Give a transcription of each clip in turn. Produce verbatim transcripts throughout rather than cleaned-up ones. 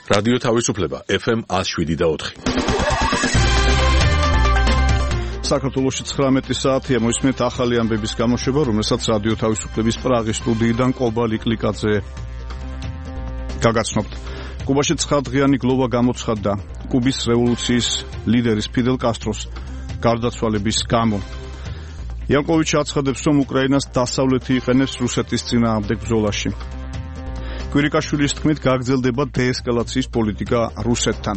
რადიო თავისუფლება ეფ ემ one oh seven და four. საქართველოში ცხრამეტი საათია, მოისმენთ ახალი ამბების გამოშვება, რომელსაც რადიო თავისუფლების პრაღის სტუდიიდან კობა ლიკლიკაძე გაგაცნობთ. კუბაში ცხადღიანი გლოვა გამოცხადდა კუბის რევოლუციის ლიდერის ფიდელ კასტროს გარდაცვალების გამო. იანკოვიჩი აცხადებს, რომ უკრაინას დასავლეთი იყენებს რუსეთის წინააღმდეგ ბრძოლაში. კვირიკაშვილის თქმით, გაგრძელდება დეესკალაციის პოლიტიკა რუსეთთან.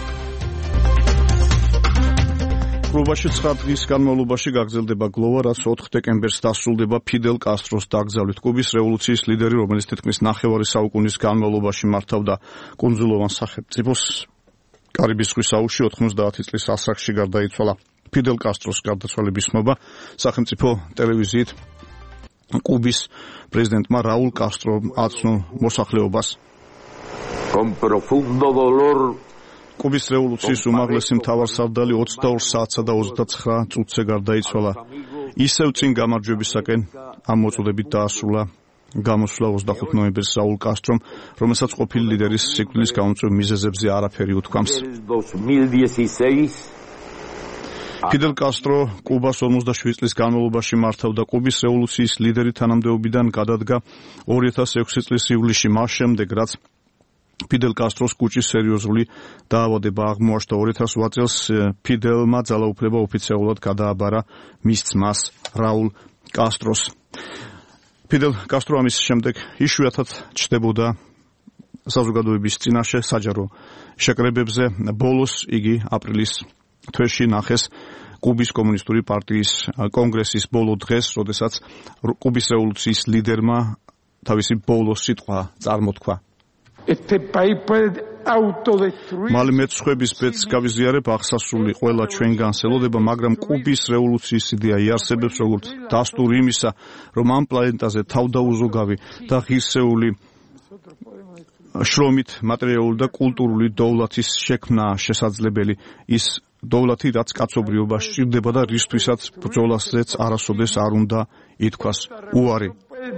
კუბაში ცხრა დღის განმავლობაში გაგრძელდება გლოვა, რაც ოთხ დეკემბერს დასრულდება ფიდელ კასტროს დაკრძალვით. კუბის რევოლუციის ლიდერი, რომელიც თითქმის ნახევარი საუკუნის განმავლობაში მართავდა კუნძულოვან სახელმწიფოს, კარიბის ზღვის აუზში ოთხმოცდაათი წლის ასაკში გარდაიცვალა. ფიდელ კასტროს გარდაცვალების ხმობა სახელმწიფო ტელევიზიით კუბის პრეზიდენტმა რაულ კასტრომ აცნო მოსახლეობას. Con profundo dolor კუბის რევოლუციის უმაღლესი მთავარსარდალი ოცდაორ საათსა და ოცდაცხრა წუთზე გარდაიცვალა. ისევ წინ გამარჯვებისაკენ ამ მოწოდებით დაასრულა გამოსვლა ოცდახუთი ნოემბერს რაულ კასტრომ, რომელსაც ყოფილი ლიდერის სიკვდილის გამომწვევ მიზეზებზე არაფერი უთქვამს. ფიდელ კასტრო კუბას ორმოცდაშვიდი წლის განმავლობაში მართავდა. კუბის რევოლუციის ლიდერი თანამდებობიდან გადადგა ორი ათას ექვსი წლის ივლისში, მას შემდეგ რაც ფიდელ კასტროს კუჭის სერიოზული დაავადება აღმოაჩნდა. ორი ათას ოთხ წელს ფიდელმა ძალაუფლება ოფიციალურად გადააბარა მის ძმას რაულ კასტროს. ფიდელ კასტრო ამის შემდეგ იშვიათად ჩნდებოდა საზოგადოების წინაშე საჯარო შეკრებებზე. ბოლოს იგი აპრილის თვეში ნახეს კუბის კომუნისტური პარტიის კონგრესის ბოლო დღეს, როდესაც კუბის რევოლუციის ლიდერმა თავისი ბოლო სიტყვა წარმოთქვა. მალე მეცხვების ბედს გავიზიარებ, აღსასრული ყველა ჩვენგანს ელოდება, მაგრამ კუბის რევოლუციის იდეა იარსებებს როგორც დასტური იმისა, რომ ამ პლანეტაზე თავდაუზოგავი და ღირსეული შრომით მატერიალური და კულტურული დოვლათის შექმნა შესაძლებელი. ის დოვლათი, რაც კაცობრიობა სჭირდება და რისთვისაც ბრძოლასაც არასოდეს არ უნდა ითქვას უარი.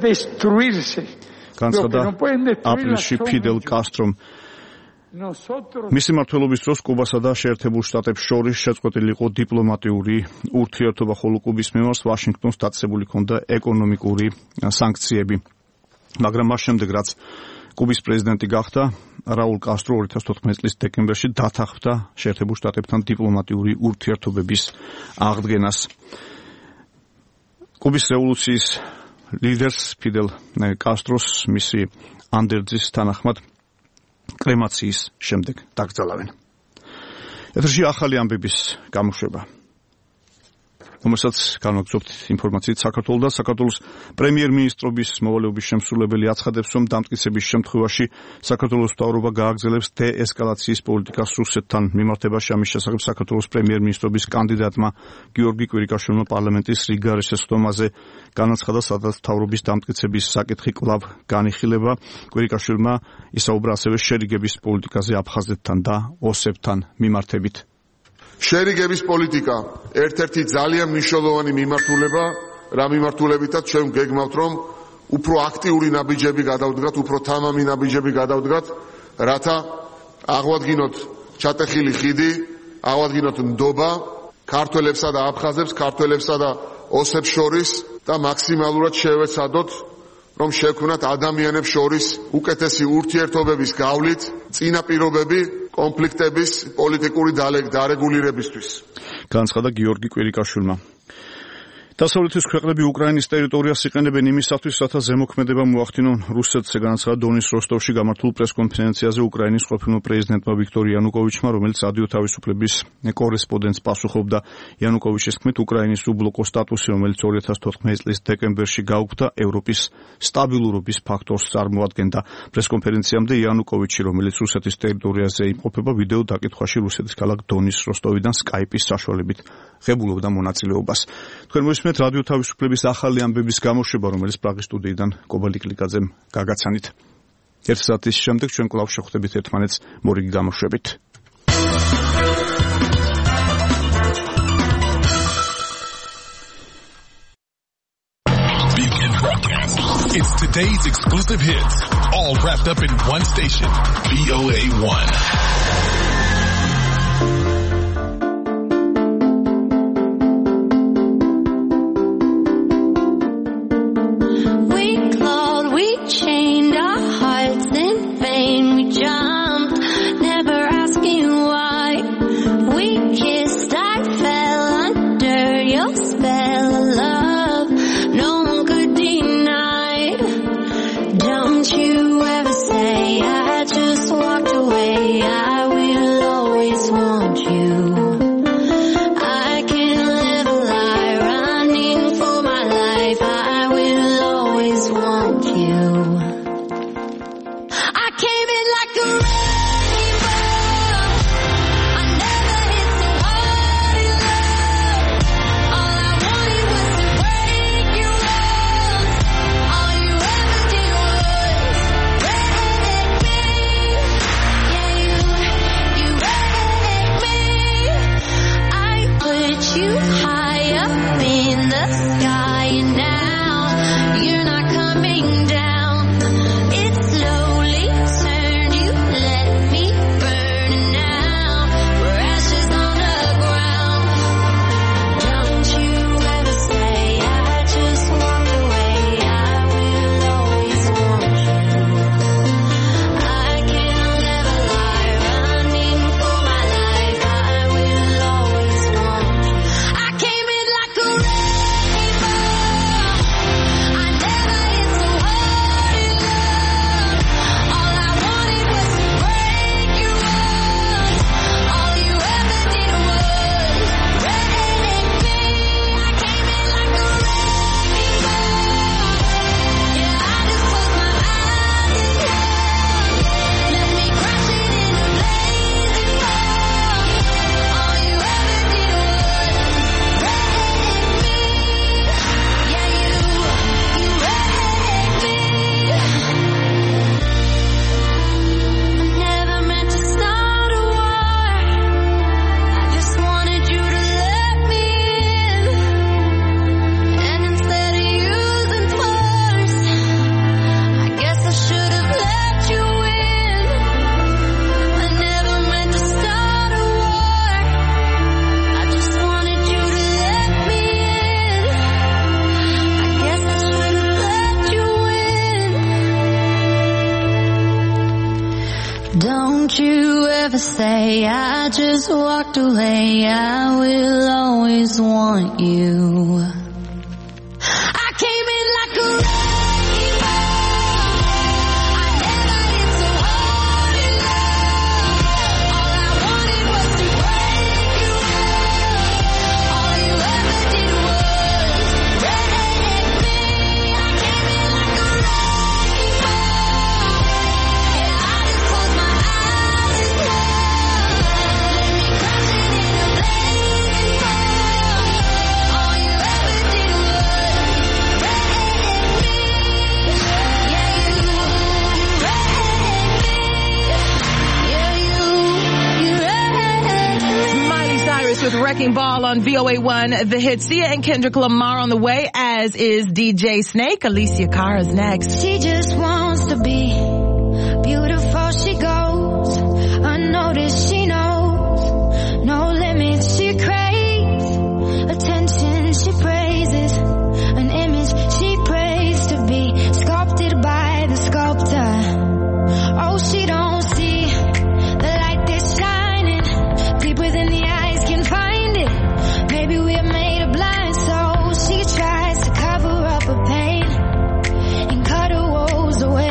განცხადა აპრილში ფიდელ კასტრომ. მისი მმართველობის დროს კუბასა და შეერთებულ შტატებს შორის შეწყვეტილი იყო დიპლომატიური ურთიერთობა, ხოლო კუბის მიმართ ვაშინგტონს დაწესებული ჰქონდა ეკონომიკური სანქციები. მაგრამ მას შემდეგ, რაც კუბის პრეზიდენტი გახდა, რაულ კასტრო ორი ათას თოთხმეტი წლის დეკემბერში დათანხმდა შეერთებულ შტატებთან დიპლომატიური ურთიერთობების აღდგენას. კუბის რევოლუციის ლიდერს ფიდელ კასტროს მისი ანდერძის თანახმად კრემაციის შემდეგ დაკრძალავენ. ეთერში ახალი ამბების გამოშვება, რომელსაც განვაგრძობთ ინფორმაციით. საქართველოს და საქართველოს პრემიერ-მინისტრობის მოვალეობის შემსრულებელი აცხადებს, რომ დამტკიცების შემთხვევაში საქართველოს მთავრობა გააგრძელებს დეესკალაციის პოლიტიკას რუსეთთან მიმართებაში. ამის შესახებ საქართველოს პრემიერ-მინისტრობის კანდიდატმა გიორგი კვირიკაშვილმა პარლამენტის რიგ სხდომაზე განაცხადა, სადაც მთავრობის დამტკიცების საკითხი კვლავ განიხილება. კვირიკაშვილმა ისაუბრა ასევე შერიგების პოლიტიკაზე აფხაზეთთან და ოსებთან მიმართებით. შერიგების პოლიტიკა ერთ-ერთი ძალიან მნიშვნელოვანი მიმართულება, რა მიმართულებითაც ჩვენ გეგმავთ, რომ უფრო აქტიური ნაბიჯები გადავდგათ, უფრო თამამი ნაბიჯები გადავდგათ, რათა აღვადგინოთ ჩატეხილი ხიდი, აღვადგინოთ ნდობა ქართველებსა და აფხაზებს, ქართველებსა და ოსებს შორის და მაქსიმალურად შევეცადოთ, რომ შექმნათ ადამიანებს შორის უკეთესი ურთიერთობების გავლით წინა პირობები კონფლიქტების პოლიტიკური დარეგულირებისთვის. განცხადა გიორგი კვირიკაშვილმა. დასავლეთის ქვეყნები უკრაინის ტერიტორიას იყენებენ იმისათვის, რათა ზემოქმედება მოახდინონ რუსეთს, განაცხადა დონის როსტოვში გამართულ პრესკონფერენციაზე უკრაინის ყოფილმა პრეზიდენტმა ვიქტორ იანუკოვიჩმა, რომელიც რადიო თავისუფლების კორესპონდენტს პასუხობდა. იანუკოვიჩის თქმით, უკრაინის უბლოკო სტატუსი, რომელიც ორი ათას თოთხმეტი წლის დეკემბერში გაუქმდა, ევროპის სტაბილურობის ფაქტორს წარმოადგენდა. პრესკონფერენციამდე იანუკოვიჩი, რომელიც რუსეთის ტერიტორიაზე იმყოფება, ვიდეო დაკითხვაში რუსეთის ქალაქ დონის როსტოვიდან სკაიპის საშუალებით ღებულობდა მონაწილეობას. თქვენ მოისმენთ რადიო თავისუფლების ახალი ამბების გამოშვება, რომელიც პრაღის სტუდიიდან კობა ლიკლიკაძემ გაგაცანით. ერთ საათის შემდეგ ჩვენ კვლავ შევხვდებით ერთმანეთს მორიგი გამოშვებით. Big broadcast. It's today's exclusive hits, all wrapped up in one station, V O A one. Say I just walked away, I will always want you. I came in like a rainbow, I never hit so hard in love. All I wanted was to break you up. All you ever did was break me. I came in like a rainbow, yeah, I just closed my eyes and love. With Wrecking Ball on V O A one, the hit. Sia and Kendrick Lamar on the way, as is D J Snake. Alicia Cara's next. She just wants to be beautiful. She goes unnoticed. She knows no limits. She craves attention. She praises an image. She prays to be sculpted by the sculptor. Oh, she don't see the light that's shining deep within the eyes. Can find it. Maybe we're made of blind souls. She tries to cover up her pain and cut her woes away.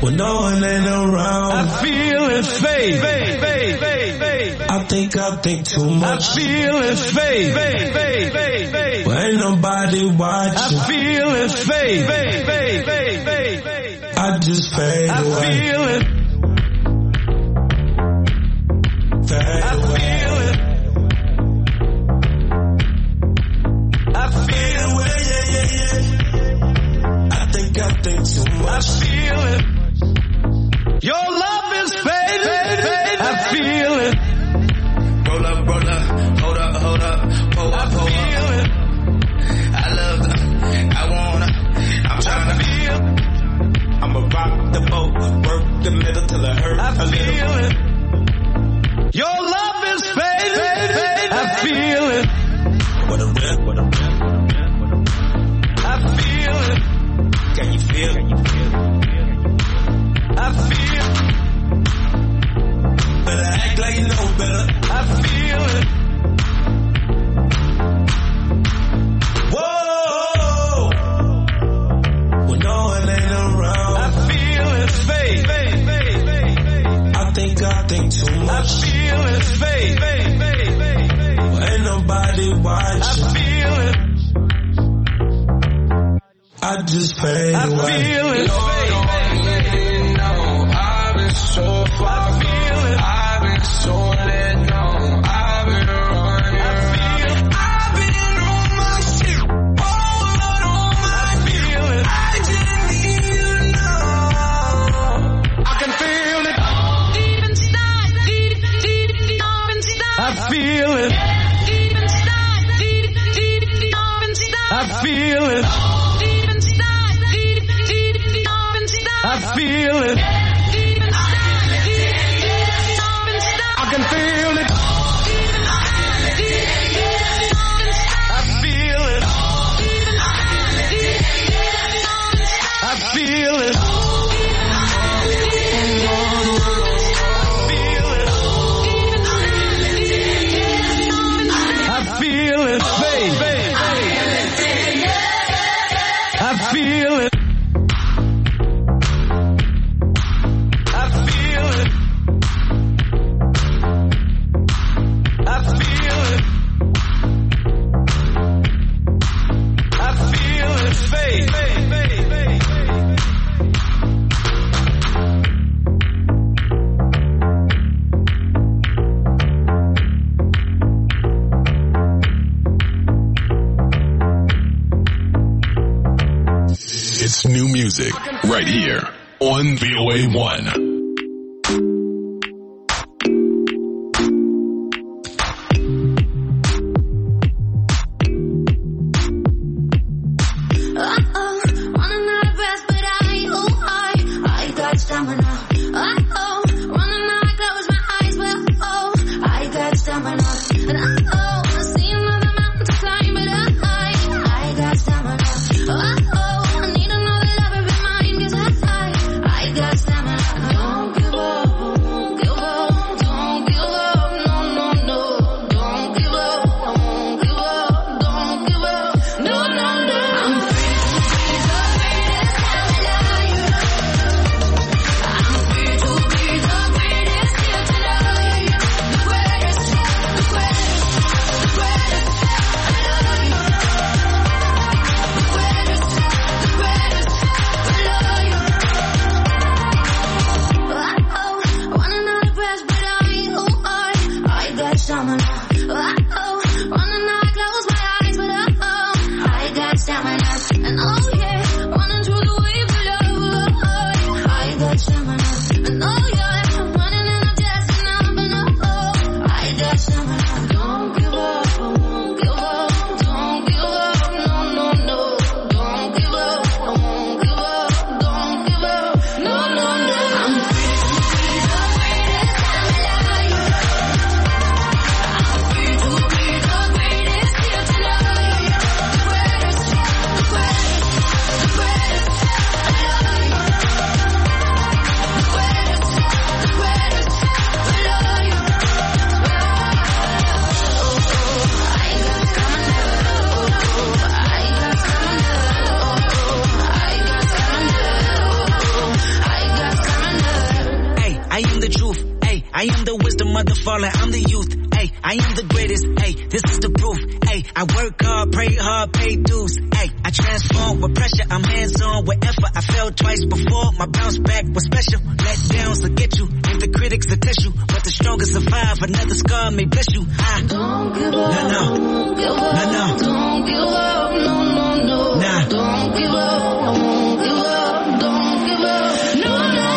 when no one ain't around. I feel it fade. I think I think too much. I feel it fade. But ain't nobody watching. I feel it fade. I just fade I away. feel it. Fade I away. feel it. I feel away, yeah, yeah, yeah. I think I think too much. I feel it. Your love is fading. I feel it. Roll up, roll up, hold up, hold up, pull up, pull I feel up. it. I love the, I wanna, I'm trying to feel. I'ma rock the boat, work the middle till it hurt I a little. feel it. Your love is fading. I feel it. What a rip, what a rip, what a rip, what a rip. I feel it. Can you feel? Can you feel? I feel it. Better act like you know better. I feel it. Whoa! When no one ain't around. I feel it fade. I think I think too I much. feel it fade. But ain't nobody I watching. feel it. I just fade I away. feel it fade. I've been so far. I feel it. I've been so let go. I've been running. I feel it. I've been on my shit. All on my I feel it. I just need you to know. I can feel it. Deep inside, deep, deep, deep inside. I feel it. Deep inside, deep, deep, deep inside. I feel it. Deep inside, deep, deep, deep inside. I feel it. Deep inside, deep, deep inside. I can feel it. Deep inside, deep, deep inside. I feel it. Deep inside, deep, deep inside. I feel it. I feel it. Fade. I feel it. I feel it. I feel it. I feel it. Fade. It's new music right here on V O A one. Uh-oh, running out of breath, but I, oh, I, I got stamina. Uh-oh, running out, I close my eyes, but oh, I got stamina. And uh-oh, I see another mountain to climb, but I, I got stamina. Uh-oh, I need another lover in mine, 'cause I, I got stamina. Don't give up, don't give up, don't give up, no, no, no. Don't give up, don't give up, don't give up, no, no, no. I'm free to be the greatest alive. I'm free to be the greatest here tonight. The greatest, the greatest, the greatest. I love you. The greatest, the greatest. I love you. Uh-oh, running out of breath, but I, oh, I, I got stamina. Uh-oh, running out, I close my eyes, but uh-oh, I got stamina. And oh yeah, running through the waves of love, oh, I got stamina. And oh yeah, I'm running and I'm just enough, and oh, I got stamina. Don't give up, don't give up, don't give up, no, no, no. Don't give up, don't give up, don't give up, no, no, no. I'm free to be the greatest alive. I'm mother falling, I'm the youth. Ay, I am the greatest. Ay, this is the proof. Ay, I work hard, pray hard, pay dues. Ay, I transform with pressure. I'm hands on with effort. I fell twice before. My bounce back was special. Let downs will get you, and the critics will test you. But the strongest survive. Another scar may bless you. I don't give up. No, no. Don't give up. No, no. Don't give up. No, no, no. Nah. Don't give up. Don't give up. Don't give up. No, no, no.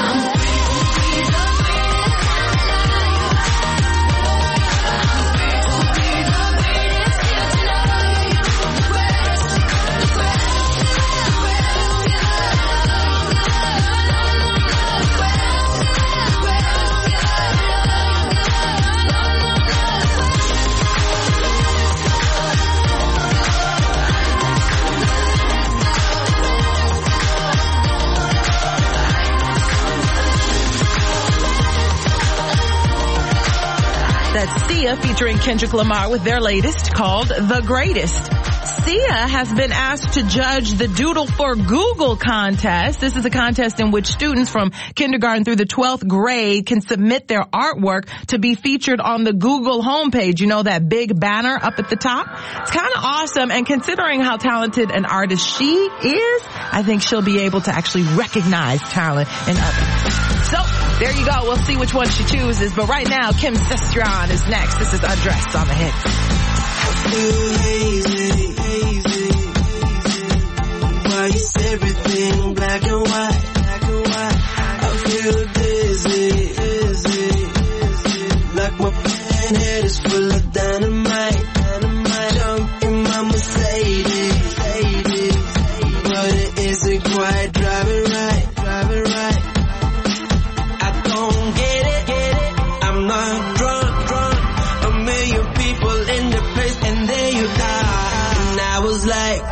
That's Sia featuring Kendrick Lamar with their latest called The Greatest. Sia has been asked to judge the Doodle for Google contest. This is a contest in which students from kindergarten through the twelfth grade can submit their artwork to be featured on the Google homepage. You know, that big banner up at the top? It's kind of awesome, and considering how talented an artist she is, I think she'll be able to actually recognize talent in others. So, there you go. We'll see which one she chooses. But right now, Kim Sestron is next. This is Undressed on the Hits. Feel hazy, hazy, why is everything black and white, black and white? I feel dizzy, dizzy, dizzy, like my head is full of dynamite, dynamite. Jump in my Mercedes, Mercedes, but it isn't quite driving right, driving right. I don't get it, get it. I'm not drunk, drunk. A million people in the place, and there you are. And I was like,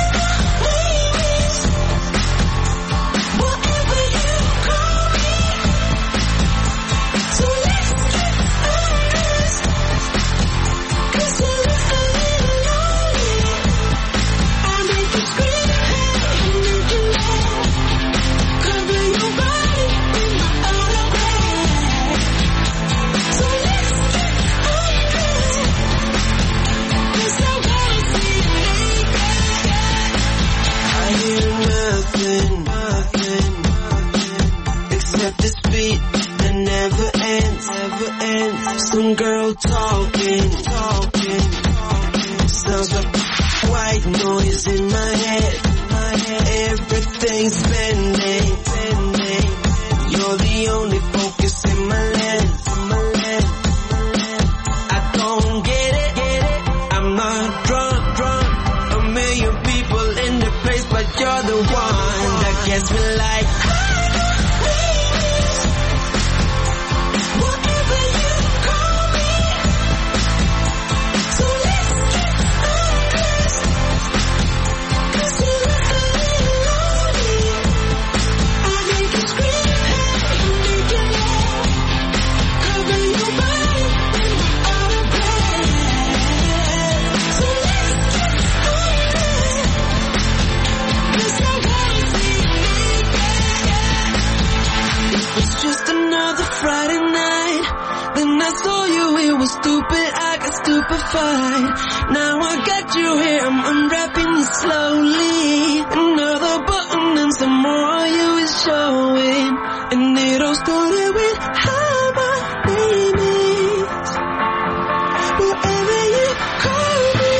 whatever you call me. So let's get honest, 'cause you're a little lonely. I make you scream, and make you laugh. Cover your body in my autograph. So let's get honest, 'cause I wanna see you naked. I hear nothing, nothing, nothing, except this beat that never ends, never ends. Some girl talking, talking, sounds like white noise in my head, my head. Everything's bending, bending. You're the only focus in my lens, in my lens. I don't get it, get it. I'm not drunk, drunk. A million people in the place, but you're the one that gets me like. Whatever you call me. So let's get honest, 'cause you're a little lonely. I make you scream, and make you laugh. Cover your body in my autograph. So let's get honest, 'cause I wanna see you naked. It was just another Friday night. Then I saw you, it was stupid, I got stupefied. Now I got you here, I'm unwrapping you slowly. Another button and some more of you is showing. And it all started with how my name is. Whatever you call me.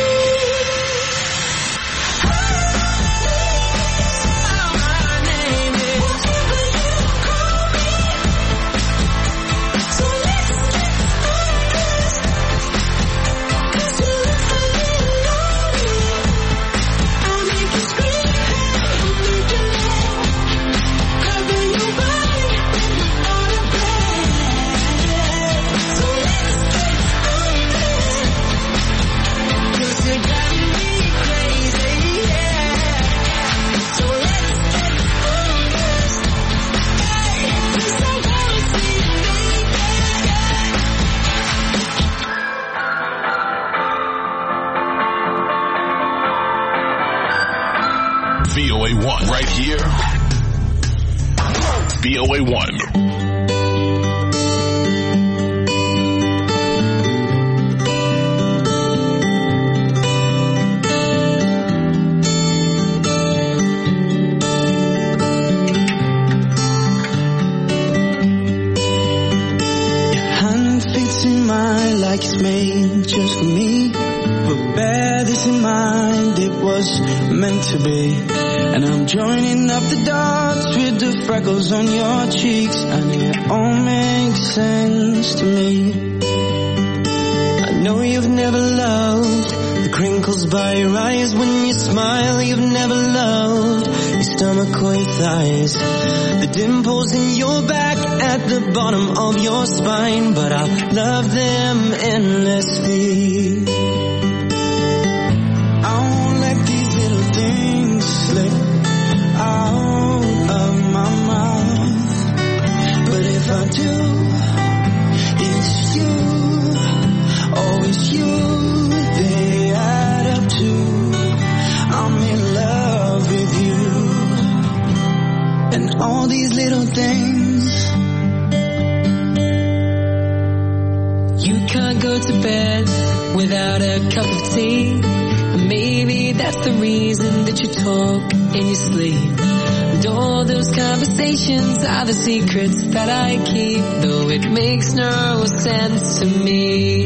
How my name is. Whatever you call me. So let's get honest, 'cause you're a little lonely. I make you scream, and make you laugh. Cover your body in my autograph. So let's get honest, 'cause you got me crazy, yeah. So let's get honest, hey, 'cause I wanna see you naked. V O A one right here. V O A one. mind like it's made just for me. But bear this in mind, it was meant to be. And I'm joining up the dots with the freckles on your cheeks, and it all makes sense to me. I know you've never loved the crinkles by your eyes when you smile. You've never loved your stomach or your thighs, the dimples in your back at the bottom of your spine. But I love them endlessly. I won't let these little things slip out of my mouth. But if I do, it's you, oh it's you, they add up to I'm in love with you. And all these little things. You can't go to bed without a cup of tea. Maybe that's the reason that you talk in your sleep. And all those conversations are the secrets that I keep, though it makes no sense to me.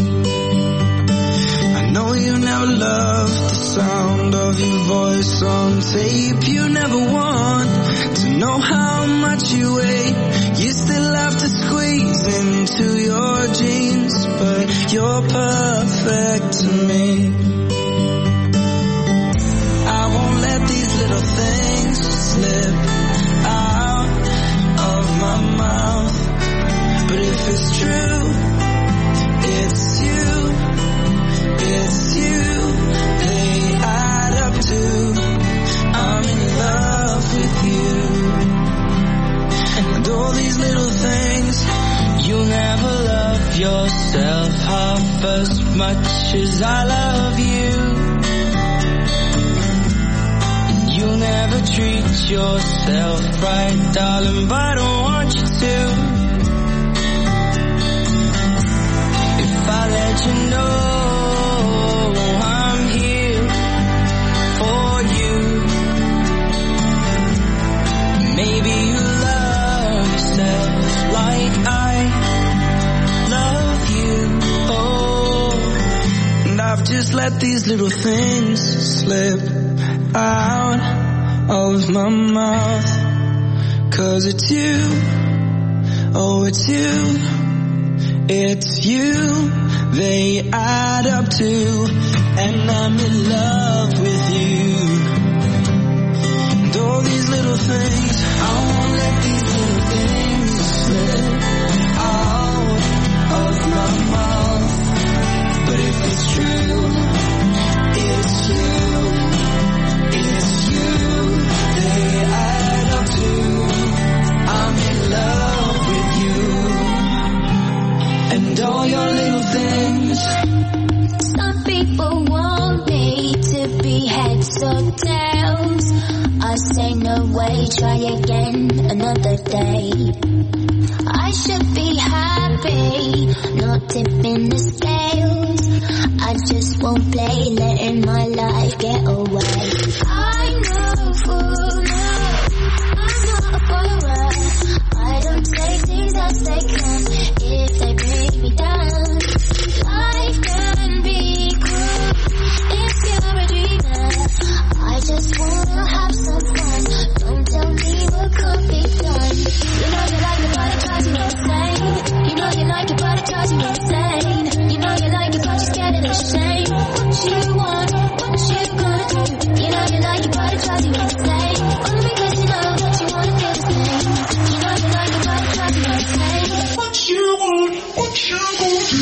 I know you never loved the sound of your voice on tape. You never want to know how much you weigh. You still have to squeeze into your jeans, but you're perfect to me. I won't let these little things slip out of my mouth. But if it's true, it's you, it's you, they add up to I'm in love with you. And all these little things, you'll never love yourself half as much as I love you. You'll never treat yourself right, darling, but I don't want you to. If I let you know I'm here for you, maybe you love yourself like I love you. Oh, and I've just let these little things slip out of my mouth. Cause it's you, oh it's you, it's you, they add up to, and I'm in love with you. And all these little things, I won't let these little things slip out of my mouth. But if it's true, it's you, it's you, they add up to I'm in love with you. And all your little things. Some people want me to be heads or tails. I say no way, try again another day. I should be happy, not tipping the scales. I just won't play, letting my life get away. I know for now, I'm not a follower. I don't say things as they come if they bring me down. Life can be cruel if you're a dreamer. I just wanna have some fun. Don't tell me what could be done. You know you like it, but it drives you insane. You know you like it, but it drives you insane. You know you like it, but you're scared of the shame. What you want, what you gonna do? You know you like it, but it drives you insane. Only because you know that you wanna feel the same. You know you like it, but it drives you insane. What you want, what you gonna do?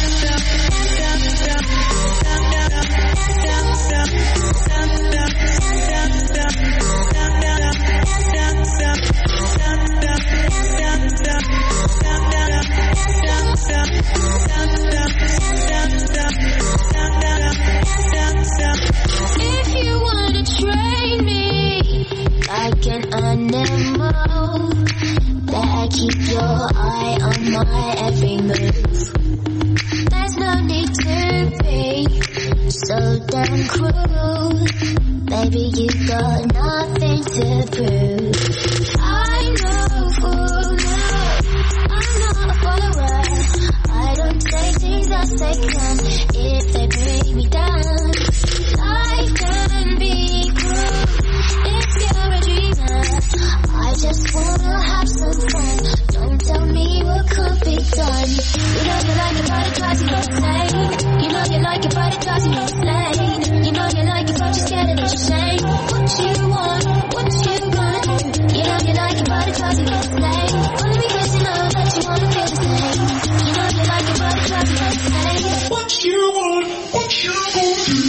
If you wanna train me like an animal, better keep your eye on my every move. There's no need to be so damn cruel. Baby, you got nothing to prove. I know for now, I'm not a follower. I don't say things best they can. If they bring me down, life can be cruel. If you're a dreamer, I just wanna have some fun. Don't tell me what could be done. You know you like it, but it drives you insane. You know you like it, but it drives you insane. You know you like it, but you're scared of the shame. What you want, what you gonna do? You know you like it, but it drives you insane. Only because you know that you wanna feel the same. You know you like it, but it drives you insane. What you want, what you gonna do?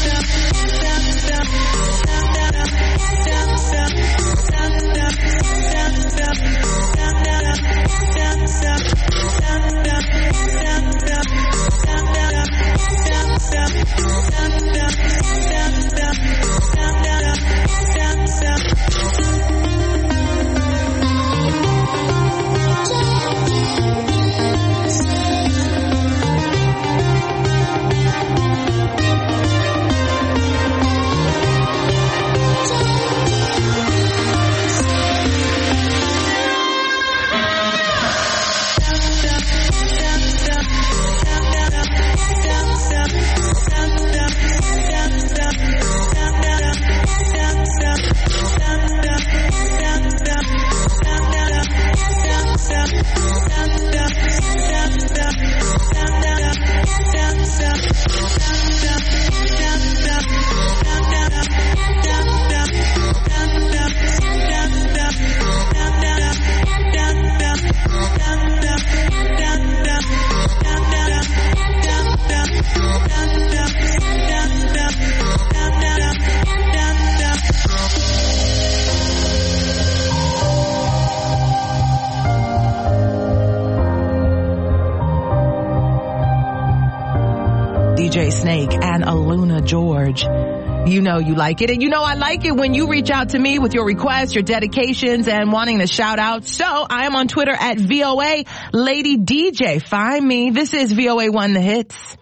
D J Snake and Aluna George. You know you like it, and you know I like it when you reach out to me with your requests, your dedications, and wanting to shout out. So I am on Twitter at V O A Lady D J. Find me. This is V O A one The Hits.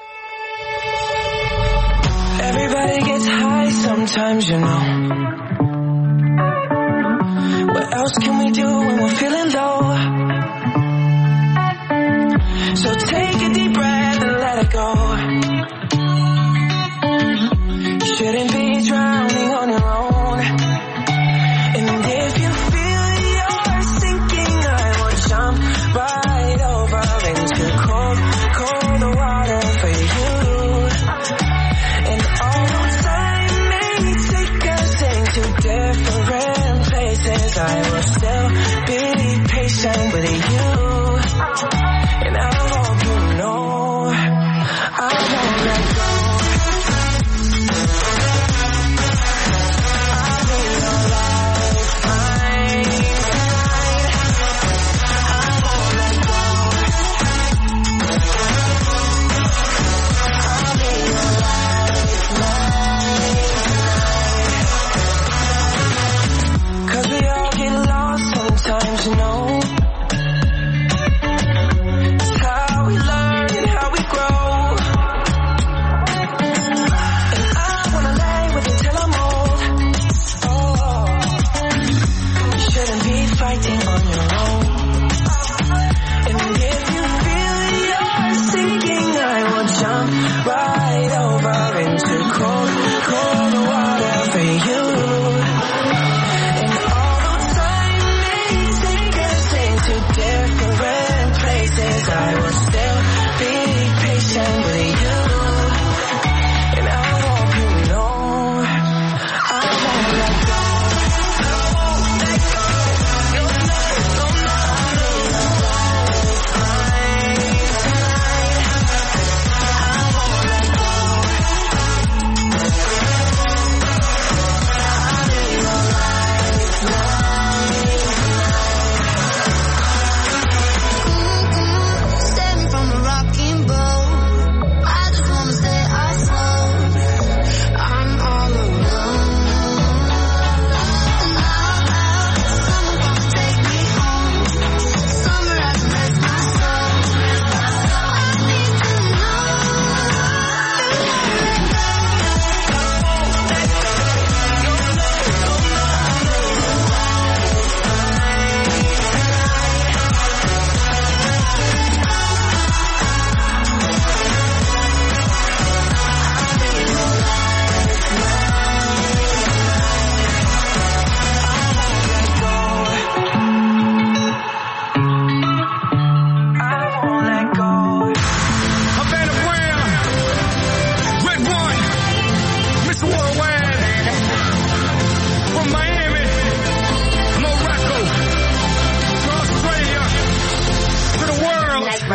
Everybody gets high sometimes, you know. What else can we do when we're feeling low? So take a deep breath and let it go. You shouldn't be drowning on your own. And if you feel you're sinking, I will jump right over into cold, cold water for you. And although time may take us into different places, I will still be patient with you. And I hope you know I won't let go.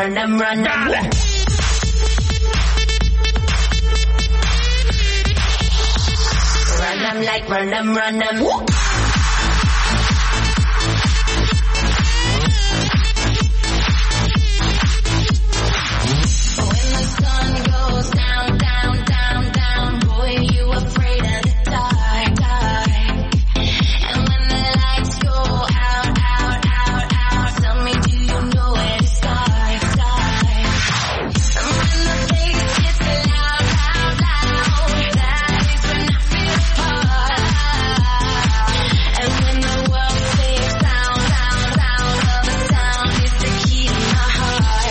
run them, run them. Run them like run them, run them. When the sun goes down, down, down, down, boy, you afraid of the dark, dark. And when the lights go out, out, out, out, tell me, do you know where to start, start? And when the bass gets loud, loud, loud, that is when I feel the part. And when the world says sound, sound, sound, well, the sound is the key to my heart, heart.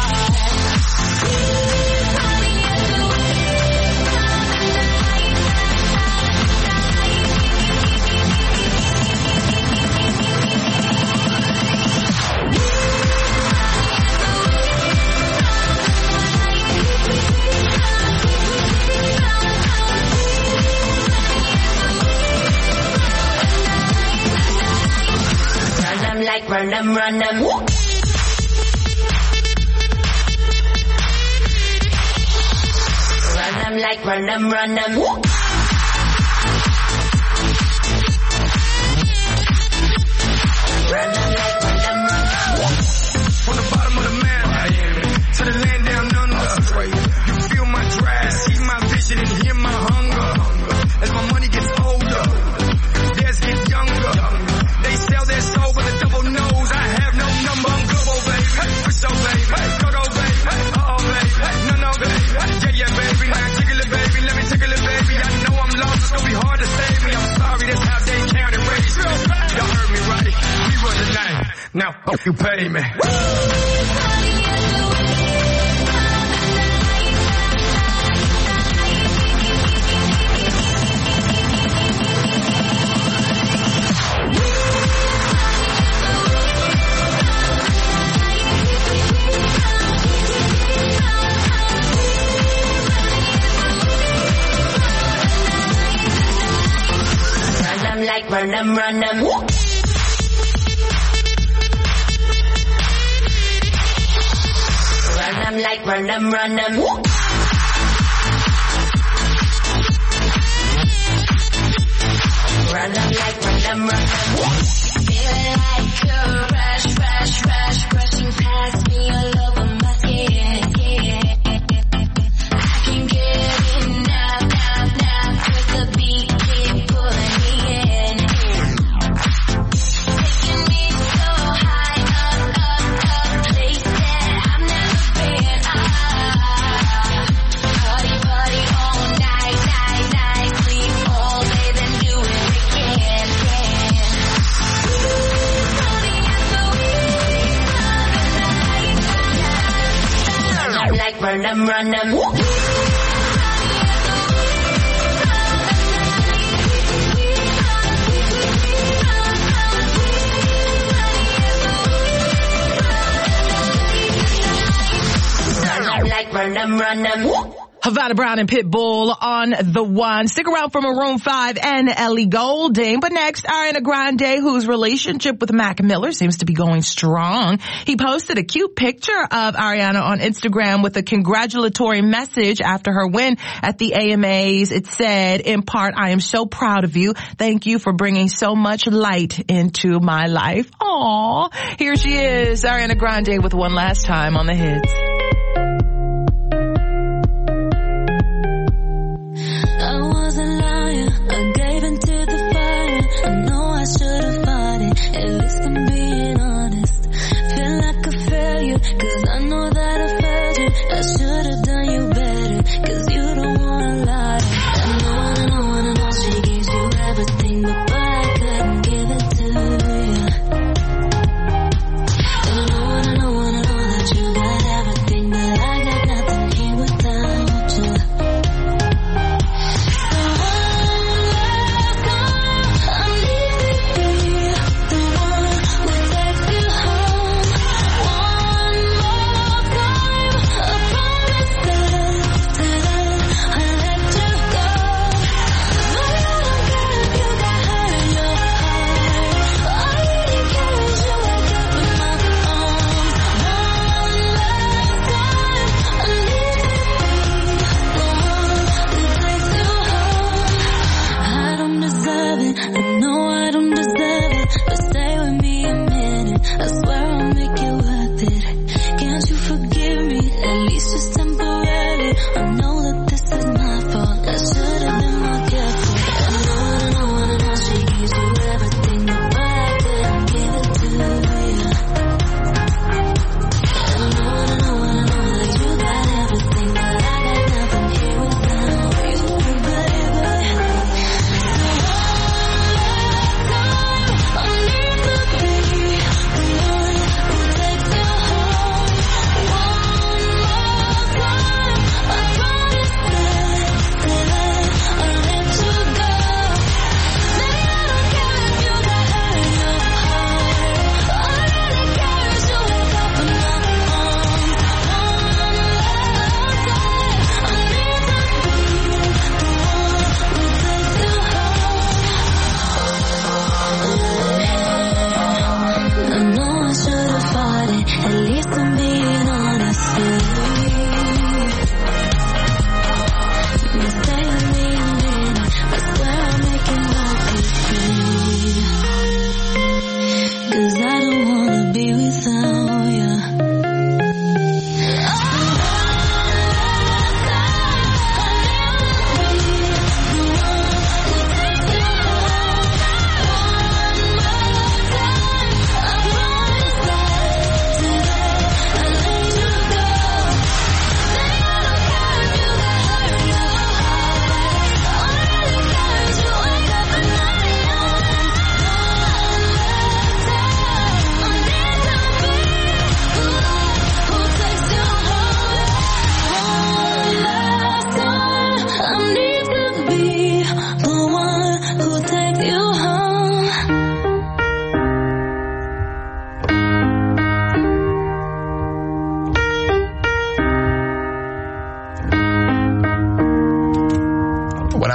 Run them like run them, run them. Run them like run them, run them. Run them like run them, run them. From the bottom of the map, to the land down under. You feel my drive, see my vision and hear my hunger. As my money gets older, theirs get younger. They sell their soul with a double nose. I have no number. I'm global, baby. For so, baby. Go, baby. Uh-oh, baby. No, no, baby. Yeah, yeah, baby. Now tickle it, baby. Let me tickle it, baby. I know I'm lost. It's gonna be hard to save me. I'm sorry. That's how they count and raise me. Y'all heard me right. We run the night. Now, hope you pay me. Run them like run them, run them. Run them like run them, run them. Run them like run them, run them. Feeling like a rush, rush, rush, rushing past me all over my skin. I can get enough, enough, enough with the beat keep pulling me in. Taking me so high up, up, up, place that I've never been. Ah, party, party all night, night, night, sleep all day, then do it again, again. Run them like run them, run them. Like run them, run them. Havana Brown and Pitbull on the one. Stick around for Maroon five and Ellie Goulding. But next, Ariana Grande, whose relationship with Mac Miller seems to be going strong. He posted a cute picture of Ariana on Instagram with a congratulatory message after her win at the A M As. It said, in part, I am so proud of you. Thank you for bringing so much light into my life. Aww. Here she is, Ariana Grande with One Last Time on the hits. I was a liar, I gave into the fire. I know I should have fought it, at least I'm being honest. Feel like a failure, cause I know that I failed you. I should have done you better, cause you don't wanna lie. I know, I know, I know she gives you everything, but boy, I couldn't give it to you. And I know, I know, I know that you got everything.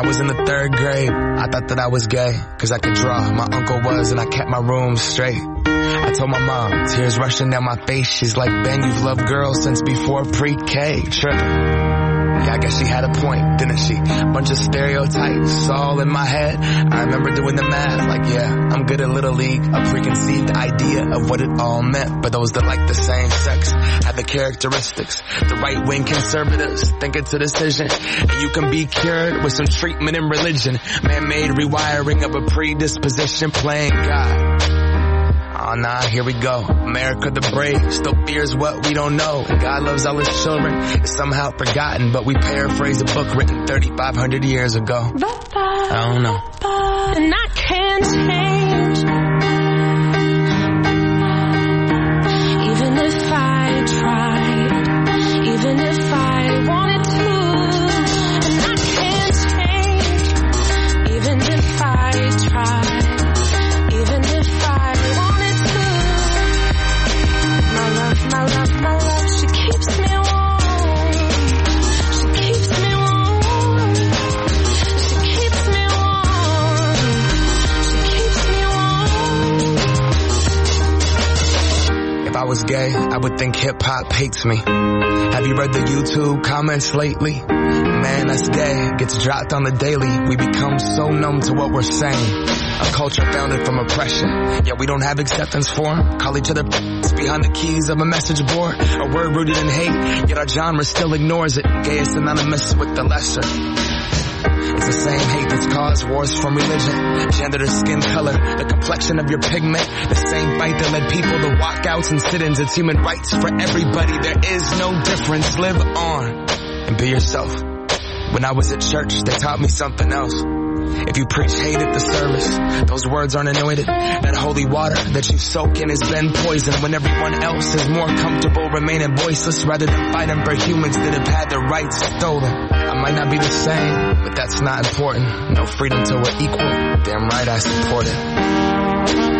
was in the third grade. I thought that I was gay, cause I could draw. My uncle was, and I kept my room straight. I told my mom, tears rushing down my face. She's like, Ben, you've loved girls since before pre-K. Tripping. Yeah, I guess she had a point, didn't she? Bunch of stereotypes all in my head. I remember doing the math, like, yeah, I'm good at Little League. A preconceived idea of what it all meant. But those that like the same sex have the characteristics. The right-wing conservatives think it's a decision. And you can be cured with some treatment in religion. Man-made rewiring of a predisposition, playing God. Oh nah, here we go. America the brave still fears what we don't know. And God loves all his children. It's somehow forgotten, but we paraphrase a book written thirty-five hundred years ago. I don't know. And I can't change. Even if I tried, even if I wanted to. And I can't change. Even if I tried. My love, my love, she keeps me warm. She keeps me warm. She keeps me warm. She keeps me warm. If I was gay, I would think hip-hop hates me. Have you read the YouTube comments lately? Man, that's gay. Gets dropped on the daily. We become so numb to what we're saying. A culture founded from oppression, yet we don't have acceptance for them. Call each other behind the keys of a message board. A word rooted in hate, yet our genre still ignores it. Gay is synonymous with the lesser. It's the same hate that's caused wars from religion, gender to skin color, the complexion of your pigment. The same fight that led people to walkouts and sit-ins. It's human rights for everybody. There is no difference. Live on and be yourself. When I was at church, they taught me something else. If you preach hate at the service, those words aren't anointed. That holy water that you soak in has been poisoned. When everyone else is more comfortable remaining voiceless rather than fighting for humans that have had their rights stolen. I might not be the same, but that's not important. No freedom till we're equal. Damn right I support it.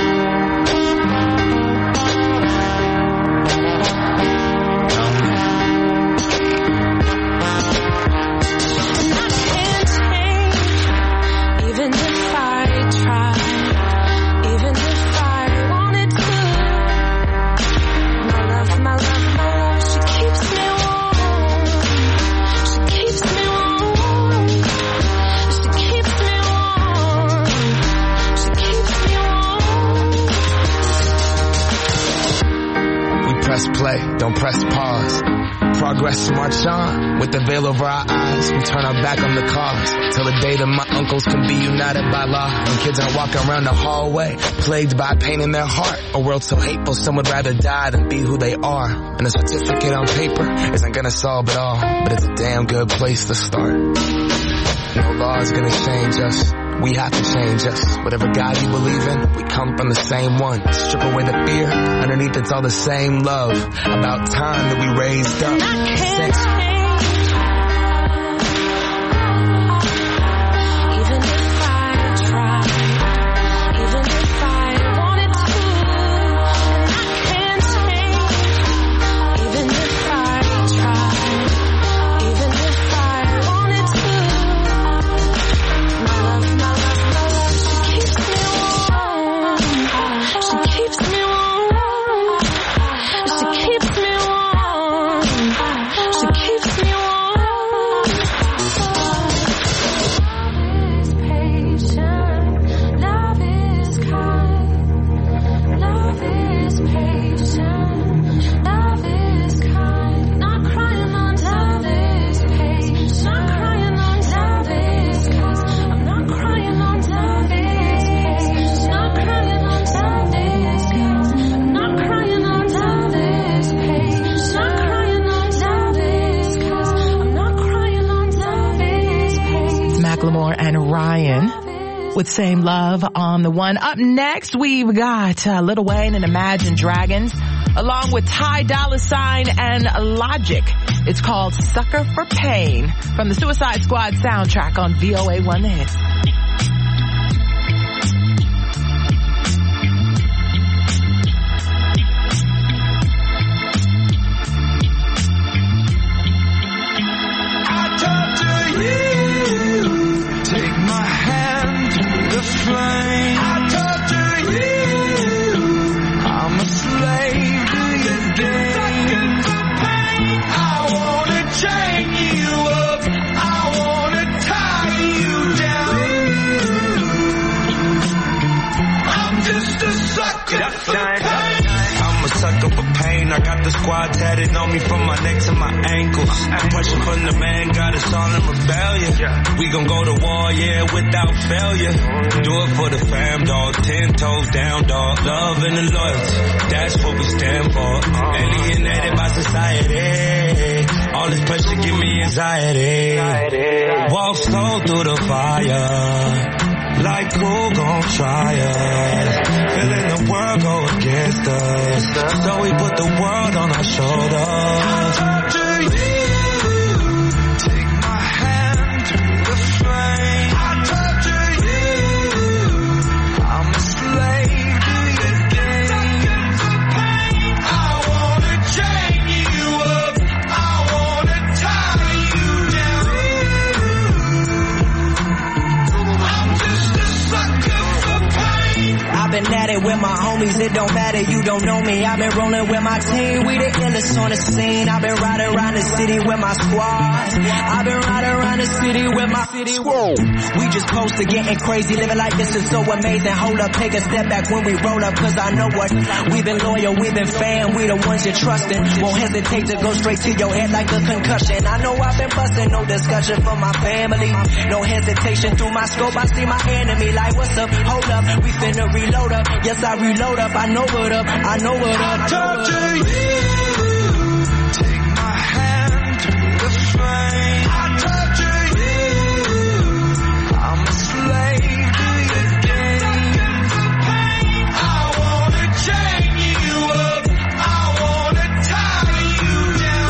Play, don't press pause. Progress march on. With the veil over our eyes, we turn our back on the cause. Till the day that my uncles can be united by law. And kids are walking around the hallway, plagued by pain in their heart. A world so hateful, some would rather die than be who they are. And a certificate on paper isn't gonna solve it all, but it's a damn good place to start. No law is gonna change us. We have to change us. Whatever God you believe in, we come from the same one. Strip away the fear, underneath it's all the same love. About time that we raised up. Sing. With Same Love on the one. Up next, we've got uh, Lil Wayne and Imagine Dragons, along with Ty Dolla Sign and Logic. It's called Sucker for Pain from the Suicide Squad soundtrack on V O A one The Hits. I talk to you. sucker for pain. I got the squad tatted on me from my neck to my ankles. Pressure from the man got us all in rebellion. We gon' go to war, yeah, without failure. Do it for the fam, dog. Ten toes down, dog. Love and the loyalty, that's what we stand for. Alienated by society. All this pressure give me anxiety. Walk slow through the fire, like who gon' try us? Feeling the world go against us, so we put the world on our shoulders. Talk to you, take my hand through the flame. I talk to you, I'm a slave to your game. I wanna chain you up, I wanna tie you down. I'm just a sucker for pain. I've been at it with my homies, it don't matter, you don't know me. I've been rolling with my team, we the illest on the scene. I've been riding around the city with my squad. I've been riding around the city with my squad. We just close to getting crazy, living like this is so amazing. Hold up, take a step back when we roll up, cause I know what. We've been loyal, we've been fan, we the ones you're trusting. Won't hesitate to go straight to your head like a concussion. I know I've been busting, no discussion for my family. No hesitation through my scope, I see my enemy like what's up, hold up, we finna reload up. Yes, I reload up, I know what up, I know what up. I talk to you, take my hand through the flame. I talk to you, I'm a slave to your game. I wanna chain you up, I wanna tie you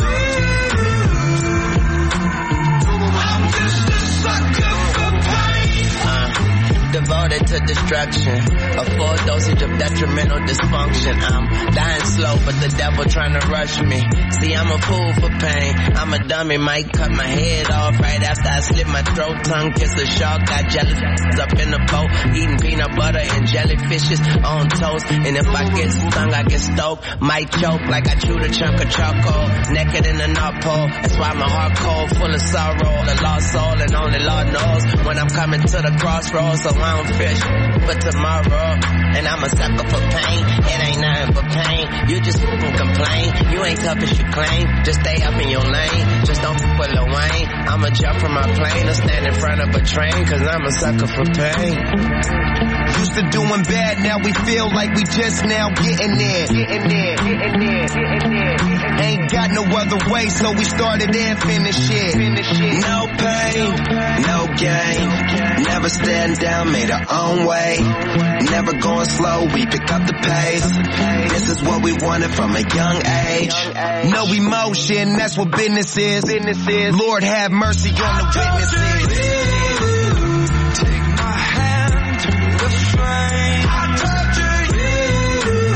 down. I'm just a sucker for pain. Uh, devoted to destruction, a full dosage of detrimental dysfunction. I'm dying slow, but the devil trying to rush me. See, I'm a fool for pain. I'm a dummy, might cut my head off right after I slit my throat. Tongue kiss a shark, got jelly up in the boat, eating peanut butter and jellyfishes on toast. And if I get stung, I get stoked, might choke like I chewed a chunk of charcoal. Naked in the North Pole, that's why my heart cold, full of sorrow, a lost soul, and only Lord knows when I'm coming to the crossroads. So I don't fish for tomorrow, and I'm a sucker for pain. It ain't nothing but pain. You just fucking complain. You ain't tough as you claim. Just stay up in your lane. Just don't fuck with Lil Wayne. I'ma jump from my plane or stand in front of a train, cause I'm a sucker for pain. Used to doing bad, now we feel like we just now getting there. Getting there, getting there, getting there. Ain't got no other way, so we started and finished it. No pain, no gain. Never stand down, made our own way. Never going slow, we pick up the pace. This is what we wanted from a young age. No emotion, that's what business is. Lord have mercy on the witnesses. Take my hand through the flame. I talk to you,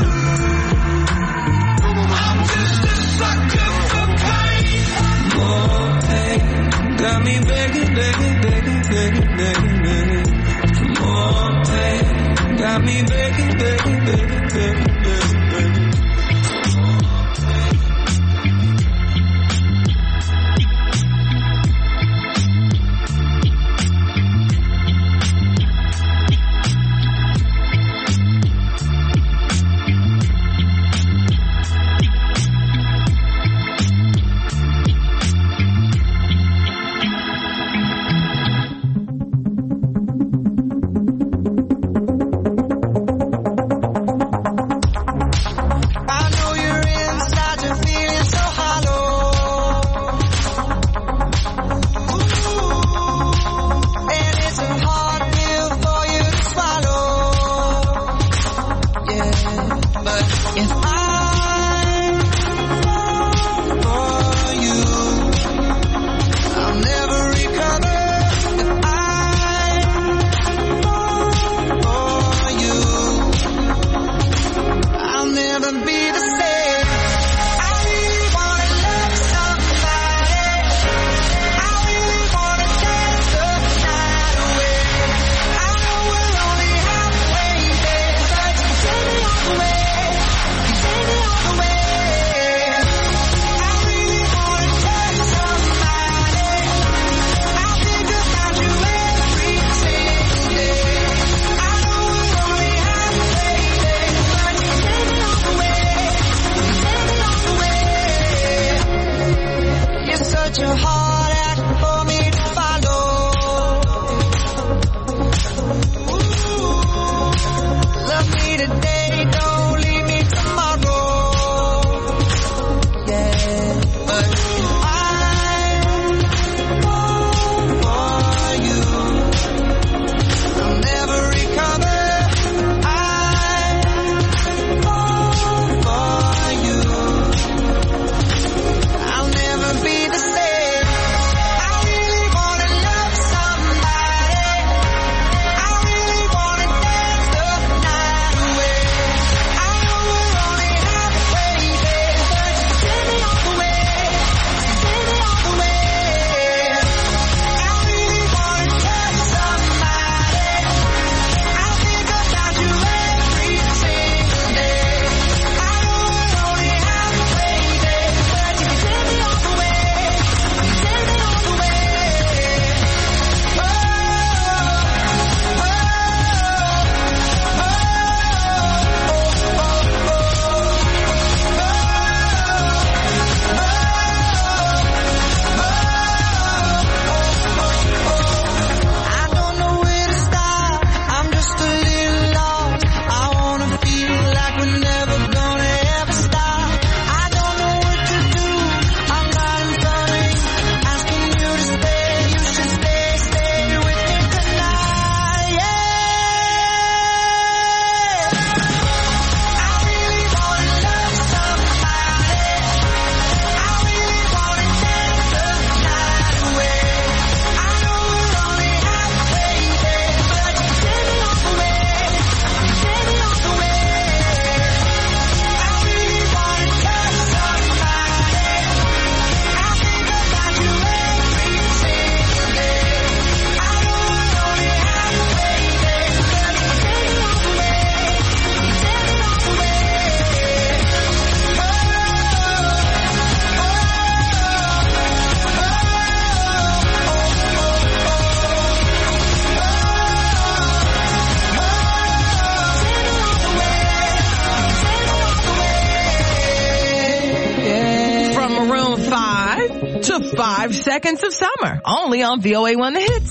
I'm just a sucker for pain. More pain, got me begging, begging, begging, begging, begging, begging. For more pain, got me begging, begging, begging, begging, begging, begging. your heart out for me to follow. Ooh, love me today, don't leave me tomorrow. Yeah, but I'm for you. I'll never recover. Five Seconds of Summer, only on V O A one The Hits.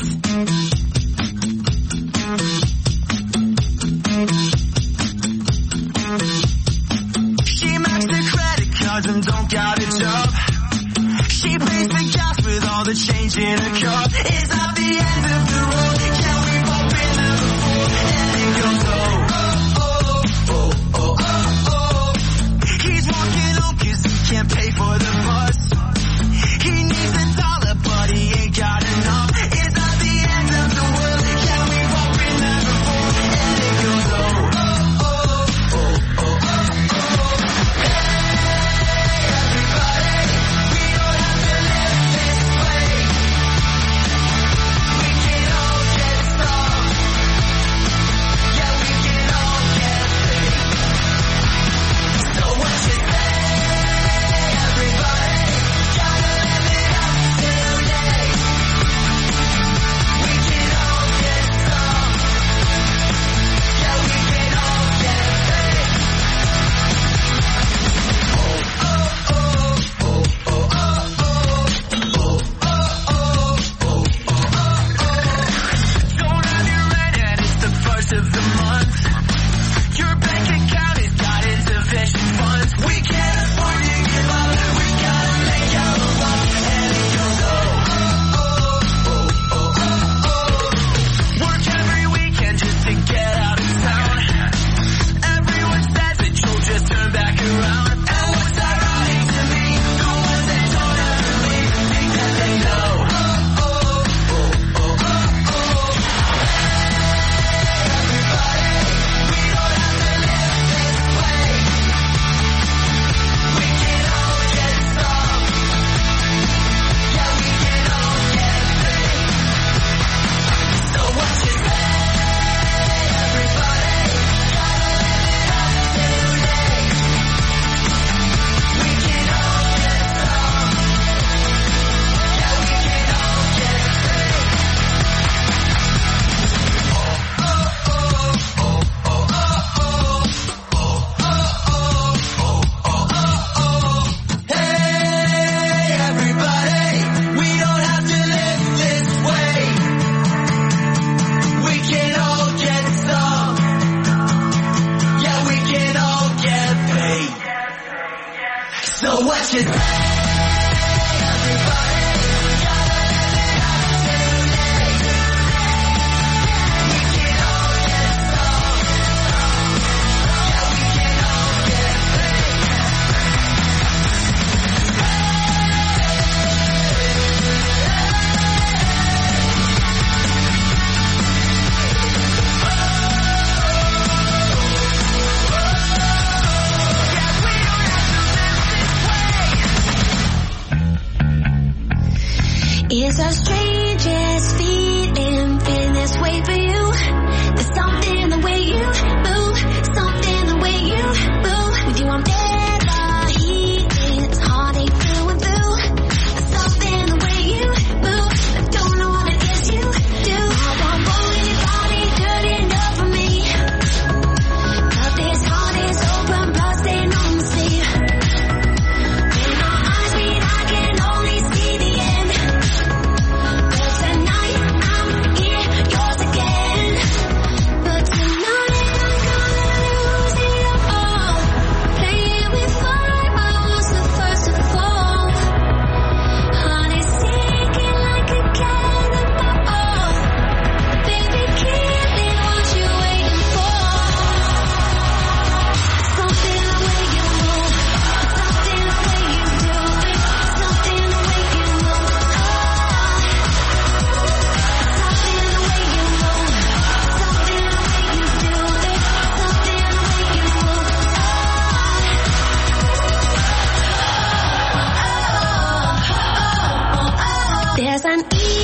She maxed the credit cards and don't got a job. She pays the gas with all the change in her cup. Is that the end of the road? Can we pop in the before? And it goes oh, oh, oh, oh, oh, oh. He's walking home cause he can't pay for the bus. He needs a dollar, but he ain't got enough. Is that the end of the world? Can we pop in the before? And it goes oh, oh, oh, oh, oh, oh. Hey, everybody, we don't have to live this way. We can all get stuck. Yeah, we can all get paid. So what you say? It's the strangest feeling, feeling this way for you. There's something the way you move, something the way you move. With you I'm never heating, it's heartache through and through. There's something the way you move, I don't know what it is you do. I won't want anybody dirty enough for me. But this heart is open, bloodstained on the sleeve. When our eyes meet, I can only see the end. But tonight I'm here, yours again. But tonight I'm gonna lose it all. Playing with fire, I was the first to fall. Heart is sinking like a cannonball. Baby, kill it, what you waiting for? Something the way you move, something the way you do it, something the way you move. Something the way you move, something the way you do it, something the way you move. There's an